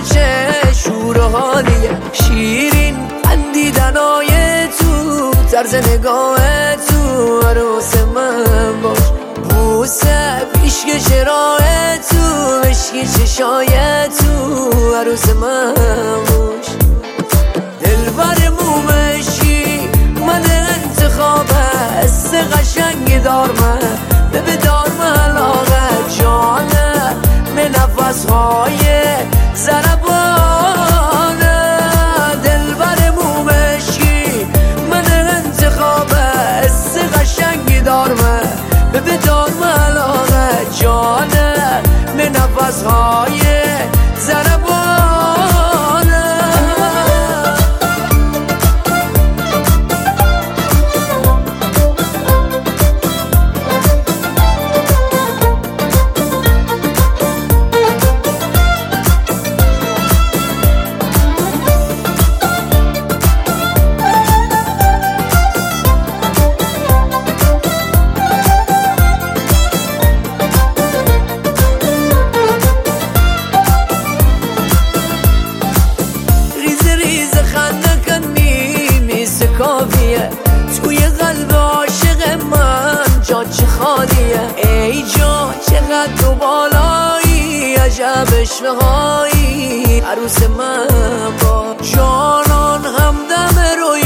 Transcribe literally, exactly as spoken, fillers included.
چه شور و حالیه، شیرین اندیدنای تو، طرز نگاه تو عروس من باش، بوسه پیشک چراه تو، عشقی چشای تو عروس من باش. دلبر مومشی من انتخاب است قشنگ دار من به دار من علاقه جانه به نفس های زربانه. دلبر مومشی من انتخاب است قشنگ دار من به دار من علاقه جانه به نفس های زربانه. کافیه توی قلب عاشق من جا چه خالیه، ای جان چقدر تو بالایی عجب عشقهایی عروس من با جانان همدم روی